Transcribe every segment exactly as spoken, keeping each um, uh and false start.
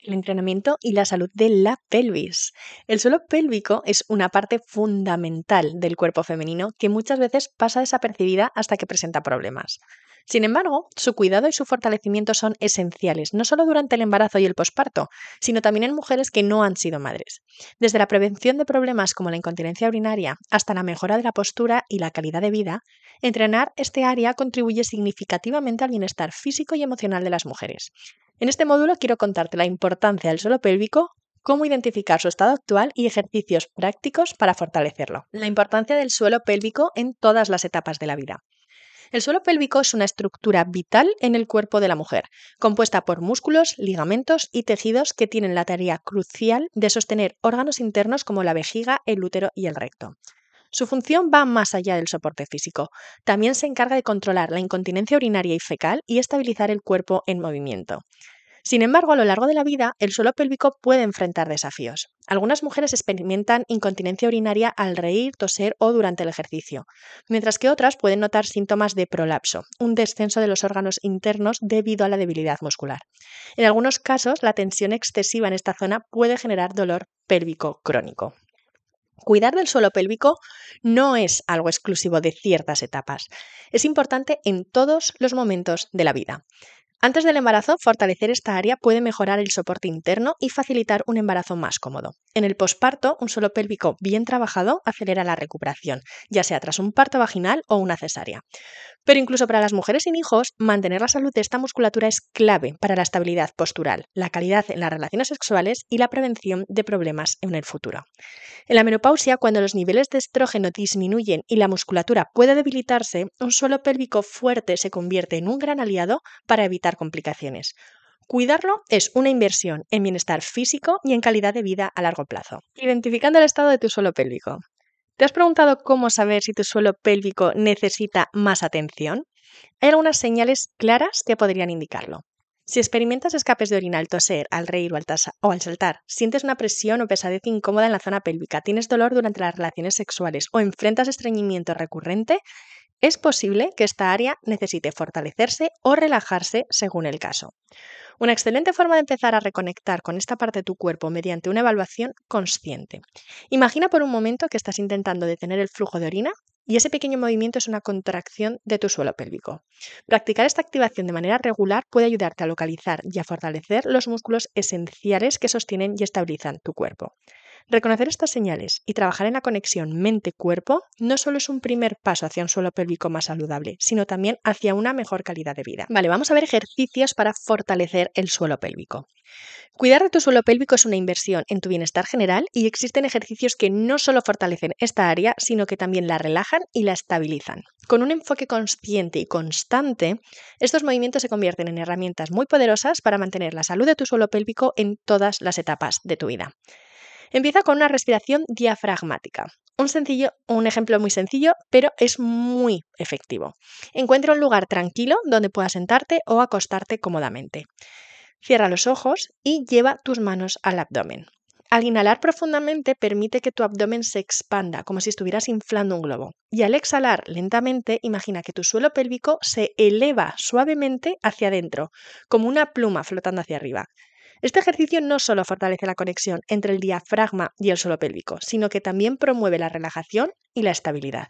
El entrenamiento y la salud de la pelvis. El suelo pélvico es una parte fundamental del cuerpo femenino que muchas veces pasa desapercibida hasta que presenta problemas. Sin embargo, su cuidado y su fortalecimiento son esenciales, no solo durante el embarazo y el posparto, sino también en mujeres que no han sido madres. Desde la prevención de problemas como la incontinencia urinaria hasta la mejora de la postura y la calidad de vida, entrenar este área contribuye significativamente al bienestar físico y emocional de las mujeres. En este módulo quiero contarte la importancia del suelo pélvico, cómo identificar su estado actual y ejercicios prácticos para fortalecerlo. La importancia del suelo pélvico en todas las etapas de la vida. El suelo pélvico es una estructura vital en el cuerpo de la mujer, compuesta por músculos, ligamentos y tejidos que tienen la tarea crucial de sostener órganos internos como la vejiga, el útero y el recto. Su función va más allá del soporte físico. También se encarga de controlar la incontinencia urinaria y fecal y estabilizar el cuerpo en movimiento. Sin embargo, a lo largo de la vida, el suelo pélvico puede enfrentar desafíos. Algunas mujeres experimentan incontinencia urinaria al reír, toser o durante el ejercicio, mientras que otras pueden notar síntomas de prolapso, un descenso de los órganos internos debido a la debilidad muscular. En algunos casos, la tensión excesiva en esta zona puede generar dolor pélvico crónico. Cuidar del suelo pélvico no es algo exclusivo de ciertas etapas. Es importante en todos los momentos de la vida. Antes del embarazo, fortalecer esta área puede mejorar el soporte interno y facilitar un embarazo más cómodo. En el posparto, un suelo pélvico bien trabajado acelera la recuperación, ya sea tras un parto vaginal o una cesárea. Pero incluso para las mujeres sin hijos, mantener la salud de esta musculatura es clave para la estabilidad postural, la calidad en las relaciones sexuales y la prevención de problemas en el futuro. En la menopausia, cuando los niveles de estrógeno disminuyen y la musculatura puede debilitarse, un suelo pélvico fuerte se convierte en un gran aliado para evitar complicaciones. Cuidarlo es una inversión en bienestar físico y en calidad de vida a largo plazo. Identificando el estado de tu suelo pélvico. ¿Te has preguntado cómo saber si tu suelo pélvico necesita más atención? Hay algunas señales claras que podrían indicarlo. Si experimentas escapes de orina al toser, al reír o al, tasa, o al saltar, sientes una presión o pesadez incómoda en la zona pélvica, tienes dolor durante las relaciones sexuales o enfrentas estreñimiento recurrente, es posible que esta área necesite fortalecerse o relajarse según el caso. Una excelente forma de empezar a reconectar con esta parte de tu cuerpo mediante una evaluación consciente. Imagina por un momento que estás intentando detener el flujo de orina y ese pequeño movimiento es una contracción de tu suelo pélvico. Practicar esta activación de manera regular puede ayudarte a localizar y a fortalecer los músculos esenciales que sostienen y estabilizan tu cuerpo. Reconocer estas señales y trabajar en la conexión mente-cuerpo no solo es un primer paso hacia un suelo pélvico más saludable, sino también hacia una mejor calidad de vida. Vale, vamos a ver ejercicios para fortalecer el suelo pélvico. Cuidar de tu suelo pélvico es una inversión en tu bienestar general y existen ejercicios que no solo fortalecen esta área, sino que también la relajan y la estabilizan. Con un enfoque consciente y constante, estos movimientos se convierten en herramientas muy poderosas para mantener la salud de tu suelo pélvico en todas las etapas de tu vida. Empieza con una respiración diafragmática. Un, sencillo, un ejemplo muy sencillo, pero es muy efectivo. Encuentra un lugar tranquilo donde puedas sentarte o acostarte cómodamente. Cierra los ojos y lleva tus manos al abdomen. Al inhalar profundamente, permite que tu abdomen se expanda, como si estuvieras inflando un globo. Y al exhalar lentamente, imagina que tu suelo pélvico se eleva suavemente hacia adentro, como una pluma flotando hacia arriba. Este ejercicio no solo fortalece la conexión entre el diafragma y el suelo pélvico, sino que también promueve la relajación y la estabilidad.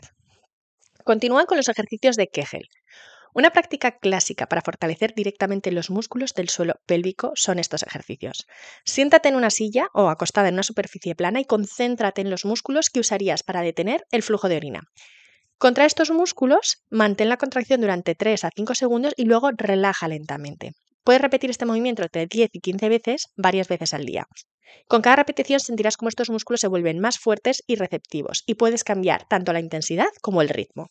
Continúa con los ejercicios de Kegel. Una práctica clásica para fortalecer directamente los músculos del suelo pélvico son estos ejercicios. Siéntate en una silla o acostada en una superficie plana y concéntrate en los músculos que usarías para detener el flujo de orina. Contrae estos músculos, mantén la contracción durante tres a cinco segundos y luego relaja lentamente. Puedes repetir este movimiento entre diez y quince veces, varias veces al día. Con cada repetición sentirás cómo estos músculos se vuelven más fuertes y receptivos y puedes cambiar tanto la intensidad como el ritmo.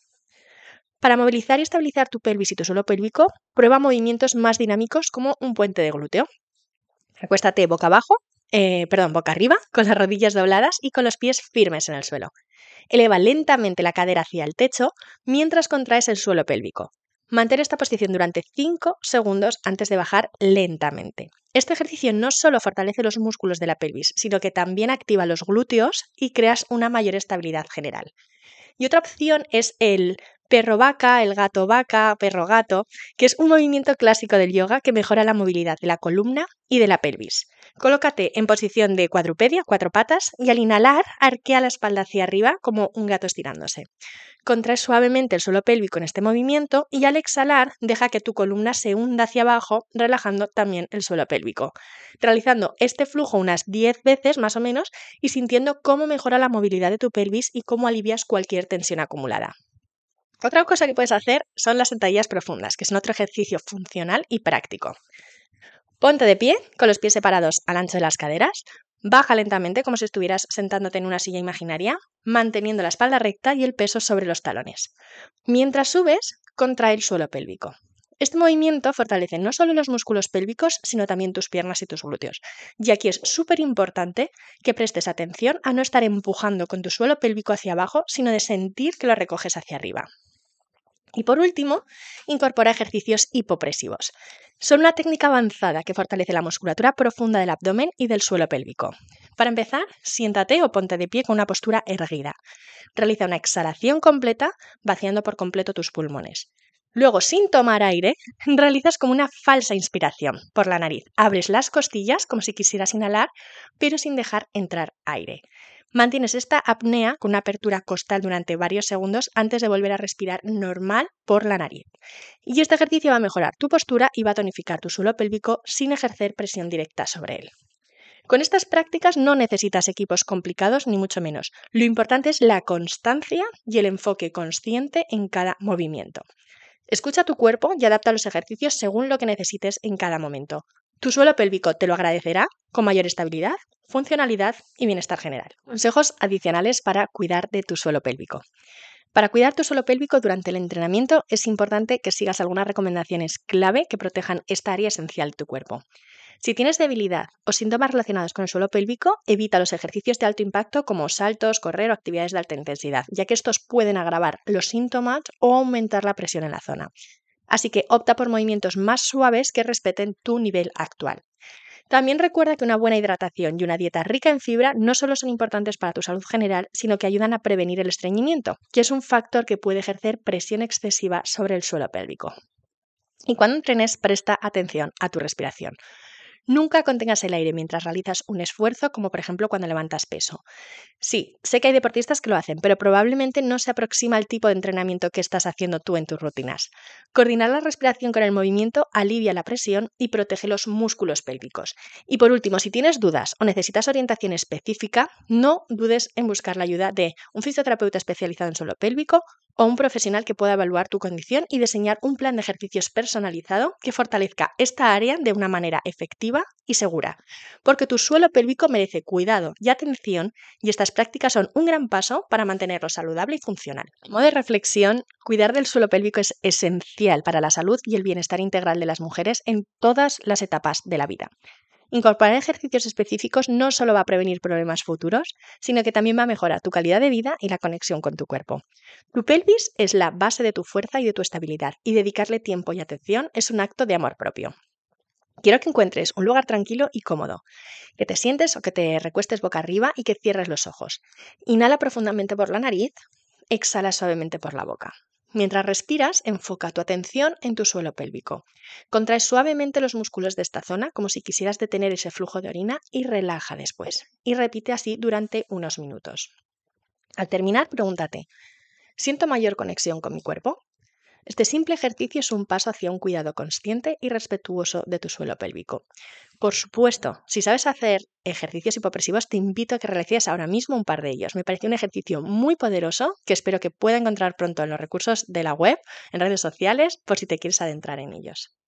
Para movilizar y estabilizar tu pelvis y tu suelo pélvico, prueba movimientos más dinámicos como un puente de glúteo. Acuéstate boca abajo, eh, perdón, boca arriba, con las rodillas dobladas y con los pies firmes en el suelo. Eleva lentamente la cadera hacia el techo mientras contraes el suelo pélvico. Mantén esta posición durante cinco segundos antes de bajar lentamente. Este ejercicio no solo fortalece los músculos de la pelvis, sino que también activa los glúteos y creas una mayor estabilidad general. Y otra opción es el perro vaca, el gato vaca, perro gato, que es un movimiento clásico del yoga que mejora la movilidad de la columna y de la pelvis. Colócate en posición de cuadrupedia, cuatro patas, y al inhalar arquea la espalda hacia arriba como un gato estirándose. Contrae suavemente el suelo pélvico en este movimiento y al exhalar deja que tu columna se hunda hacia abajo, relajando también el suelo pélvico. Realizando este flujo unas diez veces más o menos y sintiendo cómo mejora la movilidad de tu pelvis y cómo alivias cualquier tensión acumulada. Otra cosa que puedes hacer son las sentadillas profundas, que son otro ejercicio funcional y práctico. Ponte de pie, con los pies separados al ancho de las caderas, baja lentamente como si estuvieras sentándote en una silla imaginaria, manteniendo la espalda recta y el peso sobre los talones. Mientras subes, contrae el suelo pélvico. Este movimiento fortalece no solo los músculos pélvicos, sino también tus piernas y tus glúteos. Y aquí es súper importante que prestes atención a no estar empujando con tu suelo pélvico hacia abajo, sino de sentir que lo recoges hacia arriba. Y por último, incorpora ejercicios hipopresivos. Son una técnica avanzada que fortalece la musculatura profunda del abdomen y del suelo pélvico. Para empezar, siéntate o ponte de pie con una postura erguida. Realiza una exhalación completa, vaciando por completo tus pulmones. Luego, sin tomar aire, realizas como una falsa inspiración por la nariz. Abres las costillas como si quisieras inhalar, pero sin dejar entrar aire. Mantienes esta apnea con una apertura costal durante varios segundos antes de volver a respirar normal por la nariz. Y este ejercicio va a mejorar tu postura y va a tonificar tu suelo pélvico sin ejercer presión directa sobre él. Con estas prácticas no necesitas equipos complicados ni mucho menos. Lo importante es la constancia y el enfoque consciente en cada movimiento. Escucha tu cuerpo y adapta los ejercicios según lo que necesites en cada momento. Tu suelo pélvico te lo agradecerá con mayor estabilidad, funcionalidad y bienestar general. Consejos adicionales para cuidar de tu suelo pélvico. Para cuidar tu suelo pélvico durante el entrenamiento es importante que sigas algunas recomendaciones clave que protejan esta área esencial de tu cuerpo. Si tienes debilidad o síntomas relacionados con el suelo pélvico, evita los ejercicios de alto impacto como saltos, correr o actividades de alta intensidad, ya que estos pueden agravar los síntomas o aumentar la presión en la zona. Así que opta por movimientos más suaves que respeten tu nivel actual. También recuerda que una buena hidratación y una dieta rica en fibra no solo son importantes para tu salud general, sino que ayudan a prevenir el estreñimiento, que es un factor que puede ejercer presión excesiva sobre el suelo pélvico. Y cuando entrenes, presta atención a tu respiración. Nunca contengas el aire mientras realizas un esfuerzo, como por ejemplo cuando levantas peso. Sí, sé que hay deportistas que lo hacen, pero probablemente no se aproxima al tipo de entrenamiento que estás haciendo tú en tus rutinas. Coordinar la respiración con el movimiento alivia la presión y protege los músculos pélvicos. Y por último, si tienes dudas o necesitas orientación específica, no dudes en buscar la ayuda de un fisioterapeuta especializado en suelo pélvico o un profesional que pueda evaluar tu condición y diseñar un plan de ejercicios personalizado que fortalezca esta área de una manera efectiva y segura, porque tu suelo pélvico merece cuidado y atención y estas prácticas son un gran paso para mantenerlo saludable y funcional. Como de reflexión, cuidar del suelo pélvico es esencial para la salud y el bienestar integral de las mujeres en todas las etapas de la vida. Incorporar ejercicios específicos no solo va a prevenir problemas futuros, sino que también va a mejorar tu calidad de vida y la conexión con tu cuerpo. Tu pelvis es la base de tu fuerza y de tu estabilidad, y dedicarle tiempo y atención es un acto de amor propio. Quiero que encuentres un lugar tranquilo y cómodo, que te sientes o que te recuestes boca arriba y que cierres los ojos. Inhala profundamente por la nariz, exhala suavemente por la boca. Mientras respiras, enfoca tu atención en tu suelo pélvico. Contrae suavemente los músculos de esta zona como si quisieras detener ese flujo de orina y relaja después. Y repite así durante unos minutos. Al terminar, pregúntate, ¿siento mayor conexión con mi cuerpo? Este simple ejercicio es un paso hacia un cuidado consciente y respetuoso de tu suelo pélvico. Por supuesto, si sabes hacer ejercicios hipopresivos, te invito a que realices ahora mismo un par de ellos. Me parece un ejercicio muy poderoso que espero que pueda encontrar pronto en los recursos de la web, en redes sociales, por si te quieres adentrar en ellos.